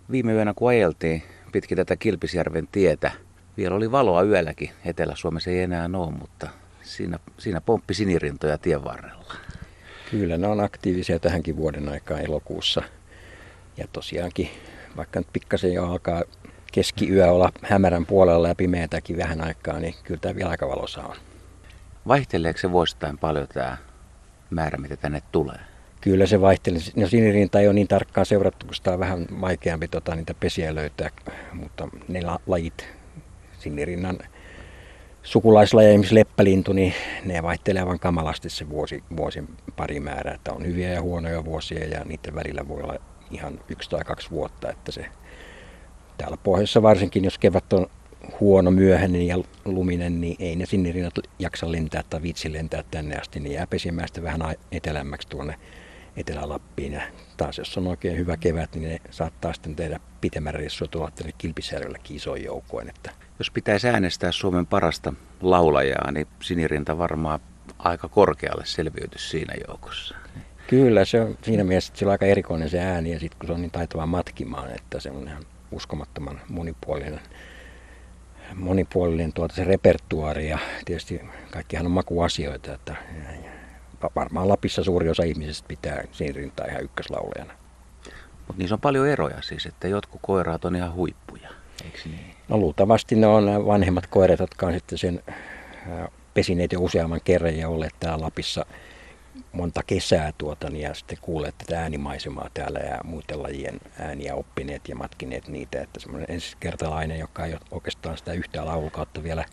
Viime yönä kun ajeltiin pitkin tätä Kilpisjärven tietä, vielä oli valoa yölläkin. Etelä-Suomessa ei enää ole, mutta siinä pomppi sinirintoja tien varrella. Kyllä, ne on aktiivisia tähänkin vuoden aikaan elokuussa. Ja tosiaankin, vaikka nyt pikkasen jo alkaa keskiyö olla hämärän puolella ja pimeätäkin vähän aikaa, niin kyllä tämä vielä aika valoisa on. Vaihteleeko se vuosittain paljon tämä määrä, mitä tänne tulee? Kyllä se vaihtelee. No sinirinta ei ole niin tarkkaan seurattu, kun sitä on vähän vaikeampi niitä pesiä löytää, mutta ne lajit, sinirinnan sukulaislajeja, esimerkiksi leppälintu, niin ne vaihtelee aivan kamalasti se vuosin pari määrä. Että on hyviä ja huonoja vuosia ja niiden välillä voi olla ihan 1 tai 2 vuotta. Että se, täällä pohjoisessa varsinkin, jos kevät on huono myöhäinen ja luminen, niin ei ne sinirinnat jaksa lentää tai viitsi lentää tänne asti. Ne jää pesimään sitten vähän etelämmäksi tuonne Etelä-Lappiin. Ja taas jos on oikein hyvä kevät, niin ne saattaa sitten tehdä pitemmän reissua tuolla tänne Kilpisjärvellekin isoin joukoin. Että jos pitäisi äänestää Suomen parasta laulajaa, niin sinirinta varmaan aika korkealle selviytys siinä joukossa. Kyllä, se on siinä mielessä, että sillä on aika erikoinen se ääni ja sitten kun se on niin taitava matkimaan, että se on ihan uskomattoman monipuolinen se repertuaari ja tietysti kaikkihan on makuasioita, että varmaan Lapissa suuri osa ihmisistä pitää sinirintaa ihan ykköslaulajana. Mutta niissä on paljon eroja siis, että jotkut koiraat on ihan huippuja, eikö niin? No luultavasti ne on vanhemmat koirat, jotka on sitten sen pesineet jo useamman kerran ja olleet täällä Lapissa monta kesää ja sitten kuulleet tätä äänimaisemaa täällä ja muiden lajien ääniä oppineet ja matkineet niitä. Että semmoinen ensikertalainen, joka ei ole oikeastaan sitä yhtään laulukautta vielä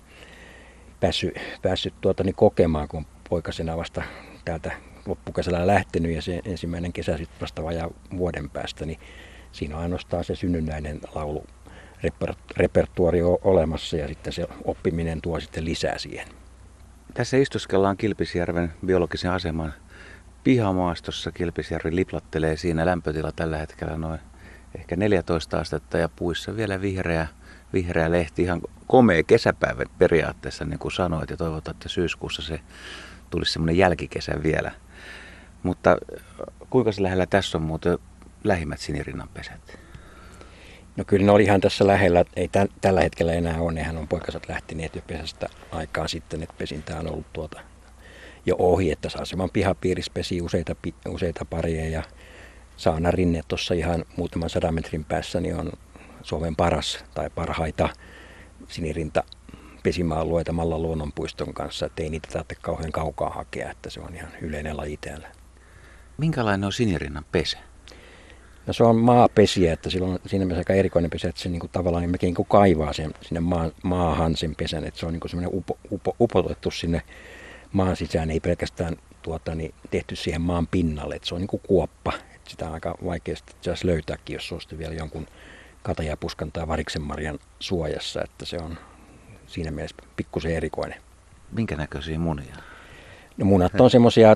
päässyt kokemaan, kun poikasena vasta täältä loppukesällä lähtenyt ja se ensimmäinen kesä sitten vasta vajaa vuoden päästä, niin siinä on ainoastaan se synnynnäinen laulurepertuaari olemassa ja sitten se oppiminen tuo sitten lisää siihen. Tässä istuskellaan Kilpisjärven biologisen aseman pihamaastossa. Kilpisjärvi liplattelee siinä, lämpötila tällä hetkellä noin ehkä 14 astetta ja puissa vielä vihreä lehti. Ihan komea kesäpäivä periaatteessa, niin kuin sanoit, ja toivotaan, että syyskuussa se tulisi semmoinen jälkikesä vielä. Mutta kuinka se lähellä tässä on muuten lähimmät sinirinnan pesät? No kyllä ne oli ihan tässä lähellä, ei tällä hetkellä enää ole, nehän on poikaset lähteneet jo pesästä aikaa sitten, että pesintä on ollut jo ohi, että Saaseman pihapiirissä pesi useita pareja ja Saanarinne tuossa ihan muutaman 100 metrin päässä niin on Suomen paras tai parhaita sinirinta pesimäalueita Mallan luonnonpuiston kanssa, että ei niitä tarvitse kauhean kaukaa hakea, että se on ihan yleinen laji täällä. Minkälainen on sinirinnan pesä? No se on maapesiä, että sillä on siinä mielessä aika erikoinen pesä, että se niin kuin tavallaan melkein niin kaivaa sen, sinne maahan sen pesän, että se on niin kuin semmoinen upotettu sinne maan sisään, ei pelkästään tehty siihen maan pinnalle, että se on niin kuin kuoppa, että sitä on aika vaikea sitten löytääkin, jos se on sitten vielä jonkun katajapuskan tai variksenmarjan suojassa, että se on siinä mielessä pikkusen erikoinen. Minkä näköisiä munia? No munat on semmoisia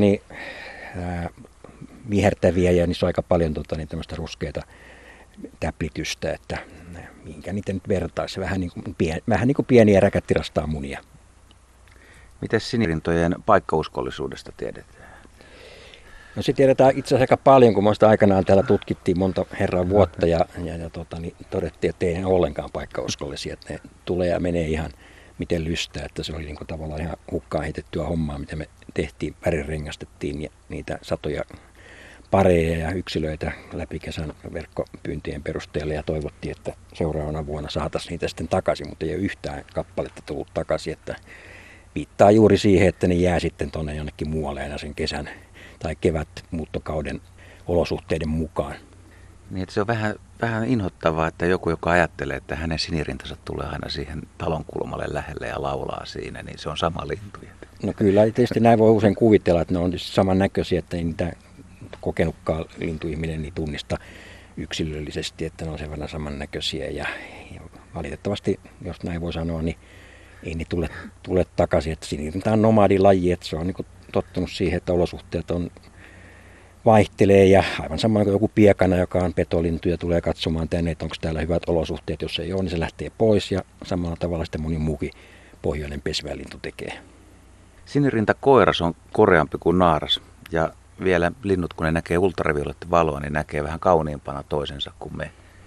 vihertäviä ja niissä on aika paljon tämmöistä ruskeata täplitystä, että minkä niitä nyt vertaisi. Vähän niin kuin pieniä räkättirastaa munia. Mites sinirintojen paikkauskollisuudesta tiedetään? No se tiedetään itse asiassa aika paljon, kun muista aikanaan täällä tutkittiin monta herran vuotta ja todettiin, että ei ne ollenkaan paikkauskollisia, että ne tulee ja menee ihan miten lystää, että se oli niin kuin tavallaan ihan hukkaan heitettyä hommaa, mitä me tehtiin, värirengastettiin ja niitä satoja pareja ja yksilöitä läpi kesän verkkopyyntien perusteella ja toivottiin, että seuraavana vuonna saataisiin niitä sitten takaisin, mutta ei ole yhtään kappaletta tullut takaisin, että viittaa juuri siihen, että ne jää sitten tuonne jonnekin muualle aina sen kesän tai kevätmuuttokauden olosuhteiden mukaan. Niin, että se on vähän inhottavaa, että joku, joka ajattelee, että hänen sinirintansa tulee aina siihen talonkulmalle lähelle ja laulaa siinä, niin se on sama lintu. No kyllä, tietysti näin voi usein kuvitella, että ne on samannäköisiä, että ei niitä kokenutkaan lintuihminen niin tunnista yksilöllisesti, että ne on sen verran samannäköisiä ja valitettavasti, jos näin voi sanoa, niin ei ne tule takaisin, että sinirinta on nomadilaji, että se on niin kuin tottunut siihen, että olosuhteet vaihtelee ja aivan sama kuin joku piekana, joka on petolintu ja tulee katsomaan tänne, että onko täällä hyvät olosuhteet, jos ei ole, niin se lähtee pois ja samalla tavalla sitten moni muukin pohjoinen pesvälintu tekee. Sinirinta koiras on koreampi kuin naaras ja vielä linnut, kun ne näkee ultraviolettivaloa, niin näkee vähän kauniimpana toisensa kuin me.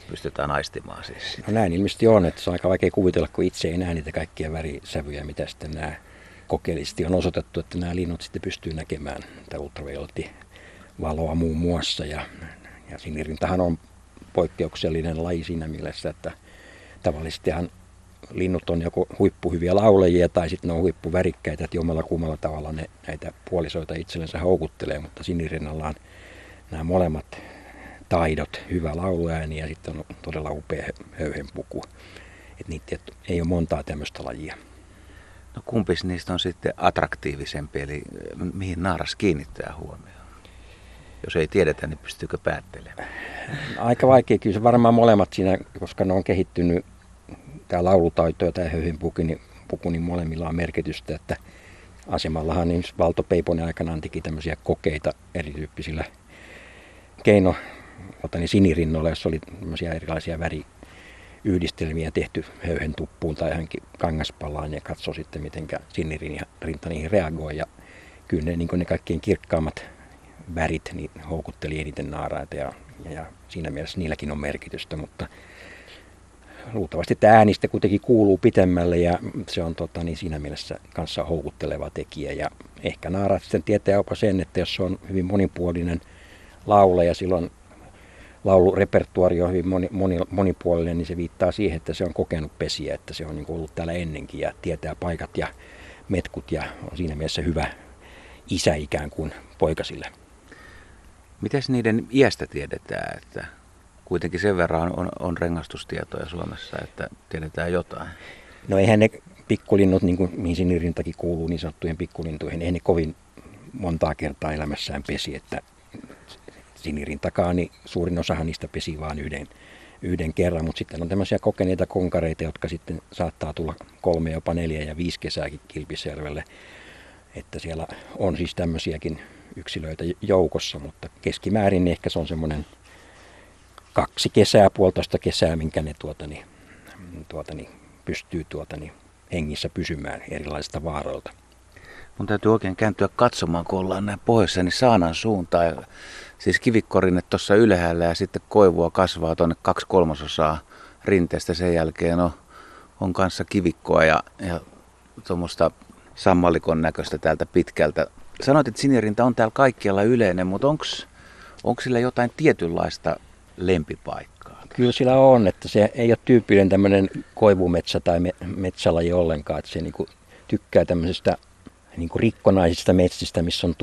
pystytään aistimaan siis. No näin ilmeisesti on, että se on aika vaikea kuvitella, kun itse ei näe niitä kaikkia värisävyjä, mitä sitten nämä kokeellisesti on osoitettu, että nämä linnut sitten pystyy näkemään tätä ultraviolettivaloa muun muassa. Ja sinirintahan on poikkeuksellinen laji siinä mielessä, että tavallisestihan linnut on joko huippuhyviä laulajia tai sitten ne on huippuvärikkäitä, että jommalla kummalla tavalla ne näitä puolisoita itsellensä houkuttelee, mutta sinirinnalla on nämä molemmat taidot, hyvä lauluääni ja sitten on todella upea höyhenpuku. Että niitä ei ole montaa tämmöistä lajia. No kumpis niistä on sitten attraktiivisempi, eli mihin naaras kiinnittää huomioon? Jos ei tiedetä, niin pystyykö päättelemään? Aika vaikea, kyllä se varmaan molemmat siinä, koska ne on kehittynyt, tämä laulutaito ja tämä höyhenpuku, niin molemmilla on merkitystä, että asemallahan niin Valto Peiponen aikanaan teki tämmöisiä kokeita erityyppisillä sinirinnoilla, jossa oli tämmöisiä erilaisia väriyhdistelmiä tehty höyhentuppuun tai johonkin kangaspalaan ja katsoi sitten, miten sinirinta niihin reagoi. Ja kyllä ne, niin ne kaikkein kirkkaammat värit niin houkutteli eniten naaraita ja siinä mielessä niilläkin on merkitystä, mutta luultavasti tämä äänistä kuitenkin kuuluu pitemmälle ja se on siinä mielessä kanssa houkutteleva tekijä. Ja ehkä naaraat sitten tietää jopa sen, että jos se on hyvin monipuolinen laulaja, silloin laulurepertuaari on hyvin monipuolinen, niin se viittaa siihen, että se on kokenut pesiä, että se on niin kuin ollut täällä ennenkin ja tietää paikat ja metkut ja on siinä mielessä hyvä isä ikään kuin poikasille. Mites niiden iästä tiedetään, että kuitenkin sen verran on rengastustietoja Suomessa, että tiedetään jotain? No eihän ne pikkulinnut, niin kuin mihin sinirintakin kuuluu niin sanottujen pikkulintuihin, eihän ne kovin montaa kertaa elämässään pesi, että sinirintakaan, niin suurin osahan niistä pesi vain yhden kerran, mutta sitten on tämmöisiä kokeneita konkareita, jotka sitten saattaa tulla 3, jopa 4 ja 5 kesääkin Kilpisjärvelle, että siellä on siis tämmöisiäkin yksilöitä joukossa, mutta keskimäärin niin ehkä se on semmoinen 2 kesää, 1,5 kesää, minkä ne pystyy hengissä pysymään erilaisista vaaroilta. Mun täytyy oikein kääntyä katsomaan, kun ollaan näin pohjoissa, niin Saanan suuntaan. Siis kivikkorinne tuossa ylhäällä ja sitten koivua kasvaa tuonne 2/3 rinteestä. Sen jälkeen on kanssa kivikkoa ja tuommoista sammalikon näköistä täältä pitkältä. Sanoit, että sinirinta on täällä kaikkialla yleinen, mutta onko sillä jotain tietynlaista lempipaikkaa? Kyllä sillä on, että se ei ole tyypillinen tämmöinen koivumetsä tai metsälaji ollenkaan, että se niinku tykkää tämmöisistä niinku rikkonaisista metsistä, missä on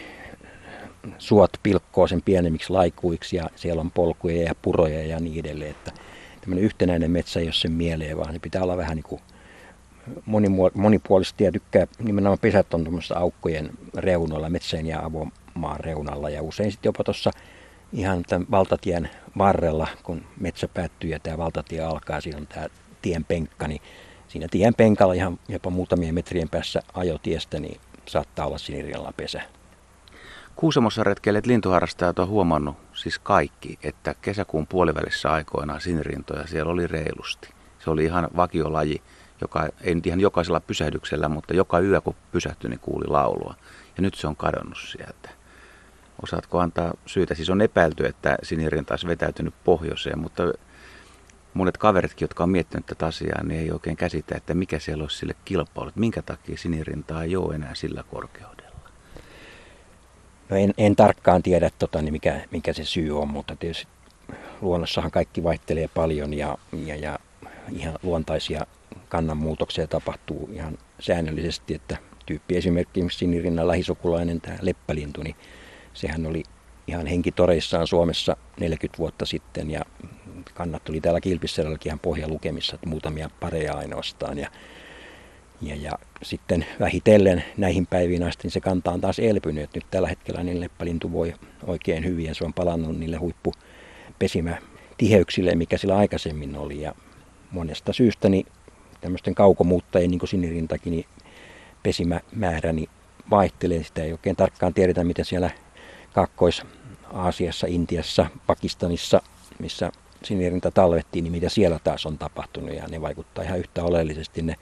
suot pilkkoo sen pienemmiksi laikuiksi ja siellä on polkuja ja puroja ja niin edelleen, että tämmöinen yhtenäinen metsä ei ole sen mieleen, vaan se pitää olla vähän niin kuin monipuolisesti ja tykkää, nimenomaan pesät on tuommoista aukkojen reunoilla, metsän ja avomaan reunalla ja usein sitten jopa tuossa ihan tämän valtatien varrella, kun metsä päättyy ja tämä valtatie alkaa, siinä on tämä tien penkka, niin siinä tien penkalla ihan jopa muutamien metrien päässä ajotiestä, niin saattaa olla sinirinnalla pesä. Kuusamossa retkeilijät lintuharrastajat on huomannut siis kaikki, että kesäkuun puolivälissä aikoinaan sinirintoja siellä oli reilusti. Se oli ihan vakiolaji, joka ei nyt ihan jokaisella pysähdyksellä, mutta joka yö kun pysähtyi, niin kuuli laulua. Ja nyt se on kadonnut sieltä. Osaatko antaa syytä? Siis on epäilty, että sinirinta olisi vetäytynyt pohjoiseen, mutta monet kaveritkin, jotka on miettinyt tätä asiaa, niin ei oikein käsitä, että mikä siellä olisi sille kilpailu. Minkä takia sinirintaa ei ole enää sillä korkeudella? No en tarkkaan tiedä, niin mikä se syy on, mutta tietysti luonnossahan kaikki vaihtelee paljon ja ihan luontaisia kannanmuutoksia tapahtuu ihan säännöllisesti, että esimerkiksi sinirinnan lähisukulainen, tämä leppälintu, niin sehän oli ihan henkitoreissaan Suomessa 40 vuotta sitten ja kannat oli täällä Kilpisjärvelläkin ihan pohjalukemissa, että muutamia pareja ainoastaan ja sitten vähitellen näihin päiviin asti niin se kanta on taas elpynyt, että nyt tällä hetkellä niin leppälintu voi oikein hyvin ja se on palannut niille huippupesimätiheyksille, mikä sillä aikaisemmin oli ja monesta syystä niin tämmöisten kaukomuuttajien niin kuin sinirintakin niin pesimämäärä niin vaihtelee, sitä ei oikein tarkkaan tiedetä, miten siellä Kaakkois-Aasiassa, Intiassa, Pakistanissa, missä sinirinta talvettiin, niin mitä siellä taas on tapahtunut ja ne vaikuttaa ihan yhtä oleellisesti ne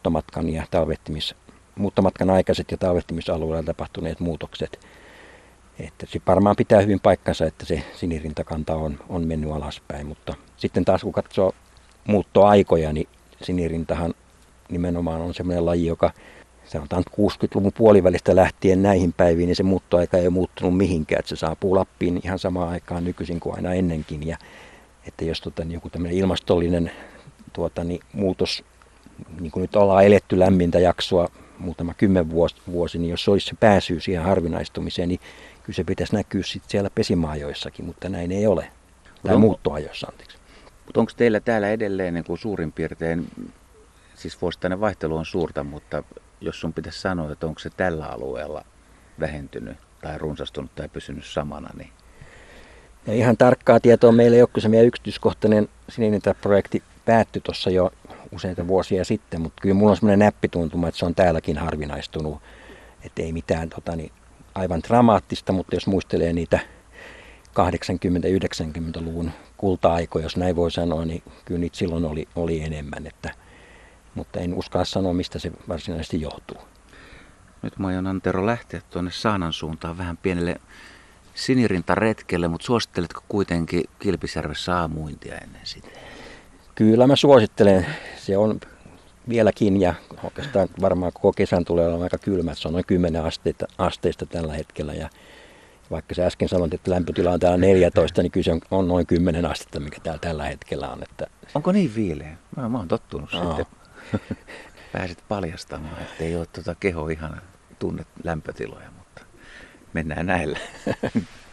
muuttomatkan aikaiset ja talvettimisalueella tapahtuneet muutokset. Että se varmaan pitää hyvin paikkansa, että se sinirintakanta on mennyt alaspäin, mutta sitten taas kun katsoo muuttoaikoja, niin sinirintahan nimenomaan on semmoinen laji, joka sanotaan 60-luvun puolivälistä lähtien näihin päiviin, niin se muuttoaika ei ole muuttunut mihinkään, että se saapuu Lappiin ihan samaan aikaan nykyisin kuin aina ennenkin. Ja että jos joku tämmöinen ilmastollinen muutos, niin kuin nyt ollaan eletty lämmintä jaksoa muutama 10 vuosi, niin jos olisi se pääsyy siihen harvinaistumiseen, niin kyllä se pitäisi näkyä sitten siellä pesimaajoissakin, mutta näin ei ole. Tai muuttoajoissa, anteeksi. Mutta onko teillä täällä edelleen niin kuin suurin piirtein, siis vuosittainen vaihtelu on suurta, mutta jos sun pitäisi sanoa, että onko se tällä alueella vähentynyt tai runsastunut tai pysynyt samana, niin... Ja ihan tarkkaa tietoa meillä ei ole, kun se meidän yksityiskohtainen sinirintaprojekti päättyi tuossa jo useita vuosia sitten, mutta kyllä mulla on semmoinen näppituntuma, että se on täälläkin harvinaistunut, että ei mitään aivan dramaattista, mutta jos muistelee niitä 80-90-luvun kulta-aikoja, jos näin voi sanoa, niin kyllä niitä silloin oli enemmän, mutta en uskalla sanoa, mistä se varsinaisesti johtuu. Nyt mä aion, Antero, lähteä tuonne Saanan suuntaan vähän pienelle sinirintaretkelle, mutta suositteletko kuitenkin Kilpisjärvessä aamuintia ennen sitä? Kyllä mä suosittelen. Se on vieläkin ja oikeastaan varmaan koko kesän tulee olla aika kylmä. Se on noin 10 asteista tällä hetkellä ja vaikka sä äsken sanoit, että lämpötila on täällä 14, niin kyllä se on noin 10 astetta, mikä täällä tällä hetkellä on. Että... Onko niin viileä? Mä oon tottunut sitten. Pääsit paljastamaan, että ei ole keho ihan tunne lämpötiloja, mutta mennään näillä.